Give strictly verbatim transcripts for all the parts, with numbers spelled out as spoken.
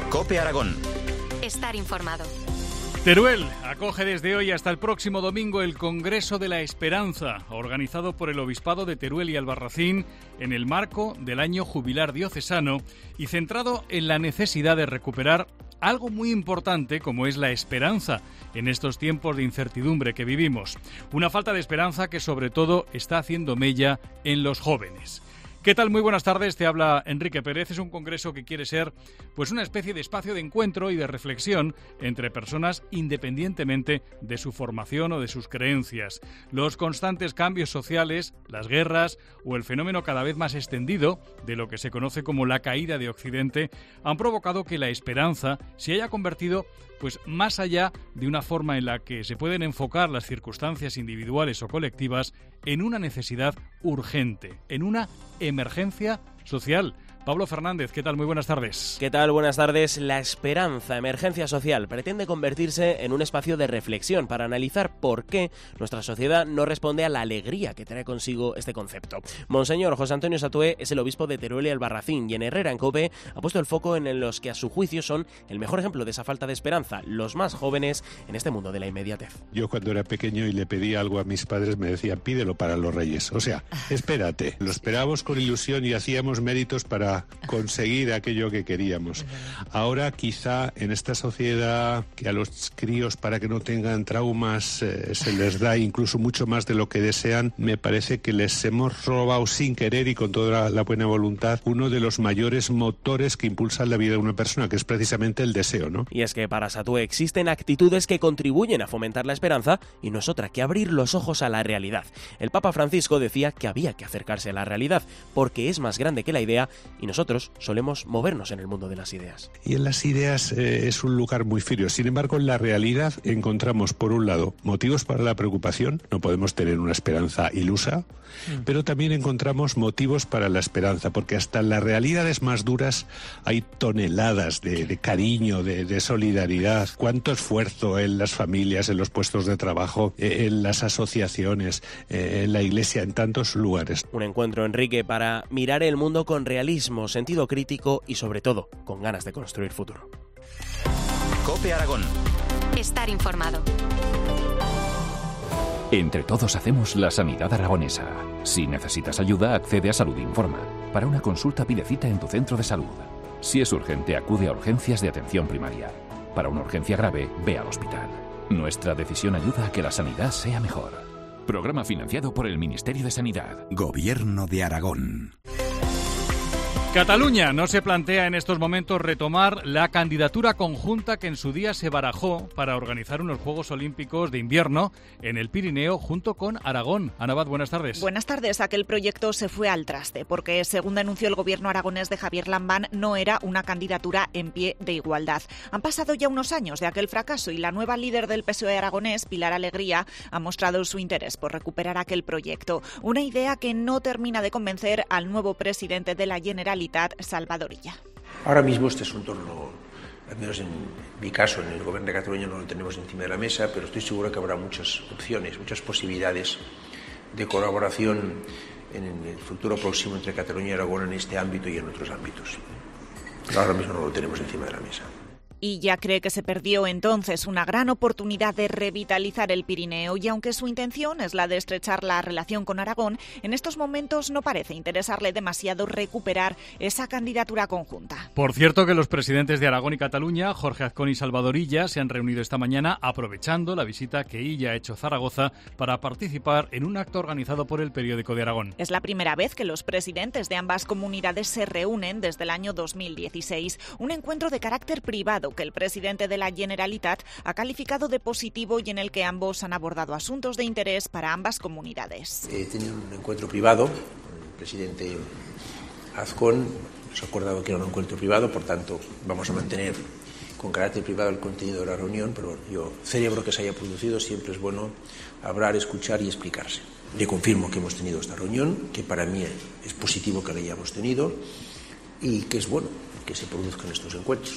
COPE Aragón. Estar informado. Teruel acoge desde hoy hasta el próximo domingo el Congreso de la Esperanza, organizado por el Obispado de Teruel y Albarracín en el marco del año jubilar diocesano y centrado en la necesidad de recuperar algo muy importante como es la esperanza en estos tiempos de incertidumbre que vivimos. Una falta de esperanza que sobre todo está haciendo mella en los jóvenes. ¿Qué tal? Muy buenas tardes, te habla Enrique Pérez. Es un congreso que quiere ser pues una especie de espacio de encuentro y de reflexión entre personas independientemente de su formación o de sus creencias. Los constantes cambios sociales, las guerras o el fenómeno cada vez más extendido de lo que se conoce como la caída de Occidente han provocado que la esperanza se haya convertido pues más allá de una forma en la que se pueden enfocar las circunstancias individuales o colectivas en una necesidad urgente, en una emergencia social. Pablo Fernández, ¿qué tal? Muy buenas tardes. ¿Qué tal? Buenas tardes. La esperanza, emergencia social, pretende convertirse en un espacio de reflexión para analizar por qué nuestra sociedad no responde a la alegría que trae consigo este concepto. Monseñor José Antonio Satué es el obispo de Teruel y Albarracín y en Herrera en COPE ha puesto el foco en los que a su juicio son el mejor ejemplo de esa falta de esperanza, los más jóvenes en este mundo de la inmediatez. Yo cuando era pequeño y le pedía algo a mis padres me decían pídelo para los Reyes, o sea, espérate. Lo esperábamos con ilusión y hacíamos méritos para conseguir aquello que queríamos. Ahora quizá en esta sociedad que a los críos para que no tengan traumas eh, se les da incluso mucho más de lo que desean, me parece que les hemos robado sin querer y con toda la, la buena voluntad uno de los mayores motores que impulsan la vida de una persona, que es precisamente el deseo, ¿no? Y es que para Satué existen actitudes que contribuyen a fomentar la esperanza y no es otra que abrir los ojos a la realidad. El Papa Francisco decía que había que acercarse a la realidad porque es más grande que la idea y nosotros solemos movernos en el mundo de las ideas. Y en las ideas eh, es un lugar muy frío. Sin embargo, en la realidad encontramos, por un lado, motivos para la preocupación. No podemos tener una esperanza ilusa, mm. pero también encontramos motivos para la esperanza, porque hasta en las realidades más duras hay toneladas de, de cariño, de, de solidaridad. Cuánto esfuerzo en las familias, en los puestos de trabajo, eh, en las asociaciones, eh, en la iglesia, en tantos lugares. Un encuentro, Enrique, para mirar el mundo con realismo, sentido crítico y sobre todo con ganas de construir futuro. COPE Aragón. Estar informado. Entre todos hacemos la sanidad aragonesa. Si necesitas ayuda, accede a Salud Informa. Para una consulta pide cita en tu centro de salud. Si es urgente, acude a urgencias de atención primaria. Para una urgencia grave, ve al hospital. Nuestra decisión ayuda a que la sanidad sea mejor. Programa financiado por el Ministerio de Sanidad. Gobierno de Aragón. Cataluña no se plantea en estos momentos retomar la candidatura conjunta que en su día se barajó para organizar unos Juegos Olímpicos de invierno en el Pirineo junto con Aragón. Ana Abad, buenas tardes. Buenas tardes. Aquel proyecto se fue al traste porque, según denunció el gobierno aragonés de Javier Lambán, no era una candidatura en pie de igualdad. Han pasado ya unos años de aquel fracaso y la nueva líder del P S O E aragonés, Pilar Alegría, ha mostrado su interés por recuperar aquel proyecto. Una idea que no termina de convencer al nuevo presidente de la Generalitat, Salvador Illa. Ahora mismo este es un entorno, al menos en mi caso, en el Gobierno de Cataluña no lo tenemos encima de la mesa, pero estoy seguro que habrá muchas opciones, muchas posibilidades de colaboración en el futuro próximo entre Cataluña y Aragón en este ámbito y en otros ámbitos. Pero ahora mismo no lo tenemos encima de la mesa. Illa cree que se perdió entonces una gran oportunidad de revitalizar el Pirineo y aunque su intención es la de estrechar la relación con Aragón, en estos momentos no parece interesarle demasiado recuperar esa candidatura conjunta. Por cierto que los presidentes de Aragón y Cataluña, Jorge Azcón y Salvador Illa, se han reunido esta mañana aprovechando la visita que Illa ha hecho a Zaragoza para participar en un acto organizado por el Periódico de Aragón. Es la primera vez que los presidentes de ambas comunidades se reúnen desde el año dos mil dieciséis, un encuentro de carácter privado que el presidente de la Generalitat ha calificado de positivo y en el que ambos han abordado asuntos de interés para ambas comunidades. He tenido un encuentro privado con el presidente Azcón, nos ha acordado que era un encuentro privado, por tanto vamos a mantener con carácter privado el contenido de la reunión, pero yo celebro que se haya producido, siempre es bueno hablar, escuchar y explicarse. Le confirmo que hemos tenido esta reunión, que para mí es positivo que la hayamos tenido y que es bueno que se produzcan estos encuentros, ¿no?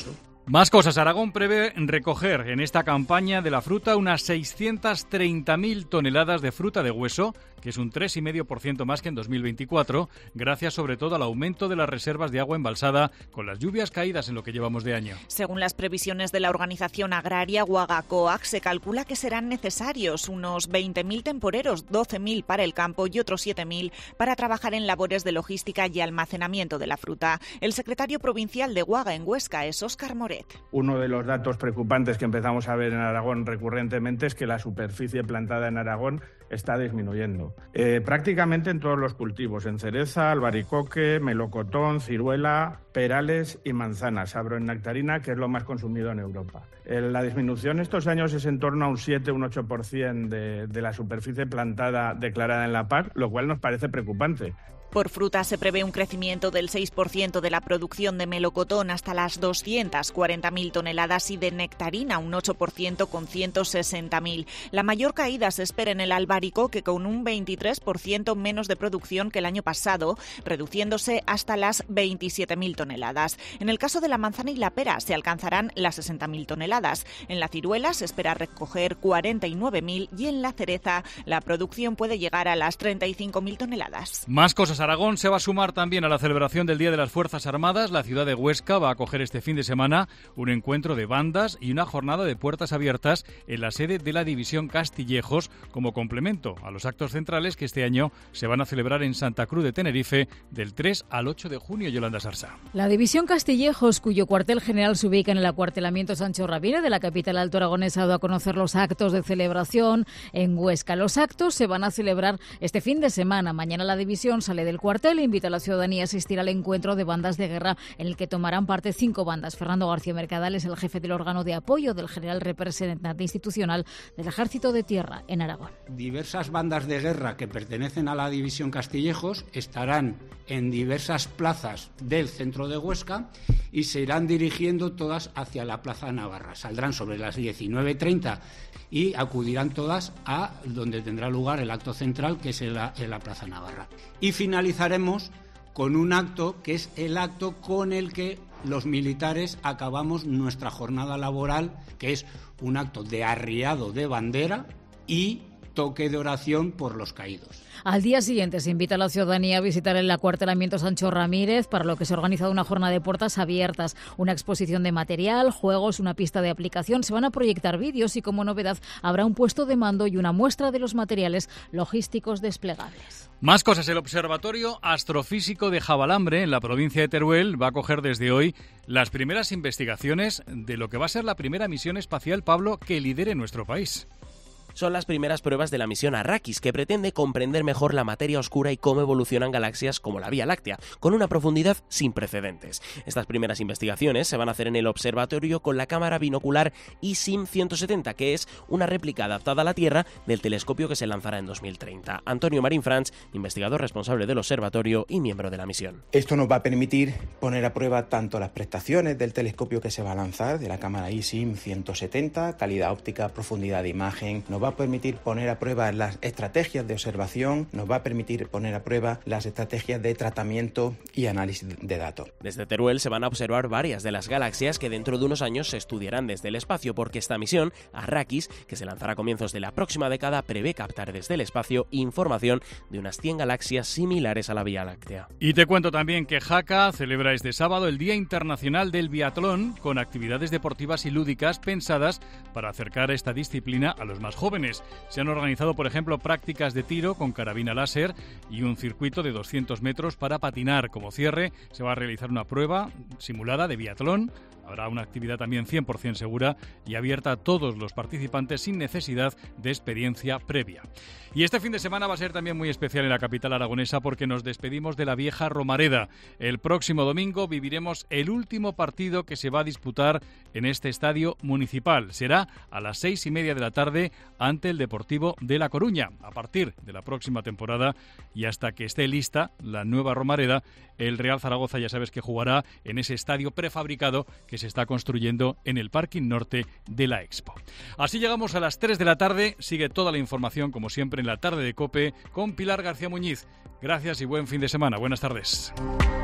Más cosas. Aragón prevé recoger en esta campaña de la fruta unas seiscientas treinta mil toneladas de fruta de hueso, que es un tres coma cinco por ciento más que en dos mil veinticuatro, gracias sobre todo al aumento de las reservas de agua embalsada con las lluvias caídas en lo que llevamos de año. Según las previsiones de la organización agraria Guagacoag, se calcula que serán necesarios unos veinte mil temporeros, doce mil para el campo y otros siete mil para trabajar en labores de logística y almacenamiento de la fruta. El secretario provincial de Guaga en Huesca es Óscar Moret. Uno de los datos preocupantes que empezamos a ver en Aragón recurrentemente es que la superficie plantada en Aragón está disminuyendo. Eh, prácticamente en todos los cultivos, en cereza, albaricoque, melocotón, ciruela, perales y manzanas, agronnectarina, que es lo más consumido en Europa. Eh, la disminución estos años es en torno a un siete a un ocho por ciento de, de la superficie plantada declarada en la P A C, lo cual nos parece preocupante. Por fruta se prevé un crecimiento del seis por ciento de la producción de melocotón hasta las doscientas cuarenta mil toneladas y de nectarina un ocho por ciento con ciento sesenta mil. La mayor caída se espera en el albaricoque con un veintitrés por ciento menos de producción que el año pasado, reduciéndose hasta las veintisiete mil toneladas. En el caso de la manzana y la pera se alcanzarán las sesenta mil toneladas. En la ciruela se espera recoger cuarenta y nueve mil y en la cereza la producción puede llegar a las treinta y cinco mil toneladas. Más cosas. Aragón se va a sumar también a la celebración del Día de las Fuerzas Armadas. La ciudad de Huesca va a acoger este fin de semana un encuentro de bandas y una jornada de puertas abiertas en la sede de la División Castillejos como complemento a los actos centrales que este año se van a celebrar en Santa Cruz de Tenerife del tres al ocho de junio. Yolanda Sarsa. La División Castillejos, cuyo cuartel general se ubica en el acuartelamiento Sancho Ramírez de la capital alto aragonesa, ha dado a conocer los actos de celebración en Huesca. Los actos se van a celebrar este fin de semana. Mañana la división sale de El cuartel invita a la ciudadanía a asistir al encuentro de bandas de guerra en el que tomarán parte cinco bandas. Fernando García Mercadal es el jefe del órgano de apoyo del general representante institucional del Ejército de Tierra en Aragón. Diversas bandas de guerra que pertenecen a la División Castillejos estarán en diversas plazas del centro de Huesca y se irán dirigiendo todas hacia la Plaza Navarra. Saldrán sobre las diecinueve treinta y acudirán todas a donde tendrá lugar el acto central, que es en la, en la Plaza Navarra. Y finalizaremos con un acto que es el acto con el que los militares acabamos nuestra jornada laboral, que es un acto de arriado de bandera y toque de oración por los caídos. Al día siguiente se invita a la ciudadanía a visitar el acuartelamiento Sancho Ramírez, para lo que se ha organizado una jornada de puertas abiertas, una exposición de material, juegos, una pista de aplicación. Se van a proyectar vídeos y, como novedad, habrá un puesto de mando y una muestra de los materiales logísticos desplegables. Más cosas. El Observatorio Astrofísico de Javalambre, en la provincia de Teruel, va a coger desde hoy las primeras investigaciones de lo que va a ser la primera misión espacial, Pablo, que lidere nuestro país. Son las primeras pruebas de la misión Arrakis, que pretende comprender mejor la materia oscura y cómo evolucionan galaxias como la Vía Láctea, con una profundidad sin precedentes. Estas primeras investigaciones se van a hacer en el observatorio con la cámara binocular I S I M ciento setenta, que es una réplica adaptada a la Tierra del telescopio que se lanzará en dos mil treinta. Antonio Marín Franz, investigador responsable del observatorio y miembro de la misión. Esto nos va a permitir poner a prueba tanto las prestaciones del telescopio que se va a lanzar, de la cámara I S I M ciento setenta, calidad óptica, profundidad de imagen. Nos va a permitir poner a prueba las estrategias de observación, nos va a permitir poner a prueba las estrategias de tratamiento y análisis de datos. Desde Teruel se van a observar varias de las galaxias que dentro de unos años se estudiarán desde el espacio, porque esta misión, Arrakis, que se lanzará a comienzos de la próxima década, prevé captar desde el espacio información de unas cien galaxias similares a la Vía Láctea. Y te cuento también que Jaca celebra este sábado el Día Internacional del Biatlón, con actividades deportivas y lúdicas pensadas para acercar esta disciplina a los más jóvenes. Se han organizado, por ejemplo, prácticas de tiro con carabina láser y un circuito de doscientos metros para patinar. Como cierre, se va a realizar una prueba simulada de biatlón. Habrá una actividad también cien por ciento segura y abierta a todos los participantes sin necesidad de experiencia previa. Y este fin de semana va a ser también muy especial en la capital aragonesa, porque nos despedimos de la vieja Romareda. El próximo domingo viviremos el último partido que se va a disputar en este estadio municipal. Será a las seis y media de la tarde ante el Deportivo de La Coruña. A partir de la próxima temporada y hasta que esté lista la nueva Romareda, el Real Zaragoza ya sabes que jugará en ese estadio prefabricado que se está construyendo en el parking norte de la Expo. Así llegamos a las tres de la tarde. Sigue toda la información, como siempre, en la tarde de COPE con Pilar García Muñiz. Gracias y buen fin de semana. Buenas tardes.